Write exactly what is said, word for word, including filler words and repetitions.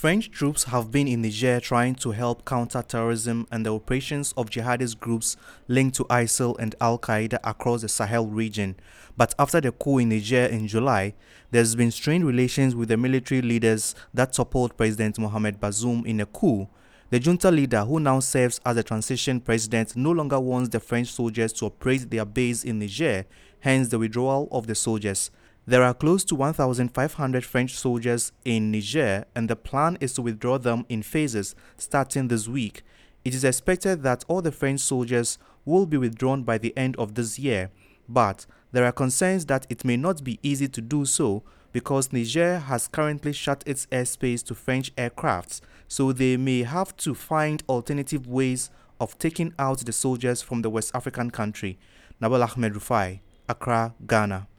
French troops have been in Niger trying to help counter terrorism and the operations of jihadist groups linked to ISIL and Al-Qaeda across the Sahel region. But after the coup in Niger in July, there's been strained relations with the military leaders that support President Mohamed Bazoum in a coup. The junta leader, who now serves as the transition president, no longer wants the French soldiers to operate their base in Niger, hence the withdrawal of the soldiers. There are close to one thousand five hundred French soldiers in Niger, and the plan is to withdraw them in phases starting this week. It is expected that all the French soldiers will be withdrawn by the end of this year, but there are concerns that it may not be easy to do so because Niger has currently shut its airspace to French aircrafts, so they may have to find alternative ways of taking out the soldiers from the West African country. Nabil Ahmed Rufai, Accra, Ghana.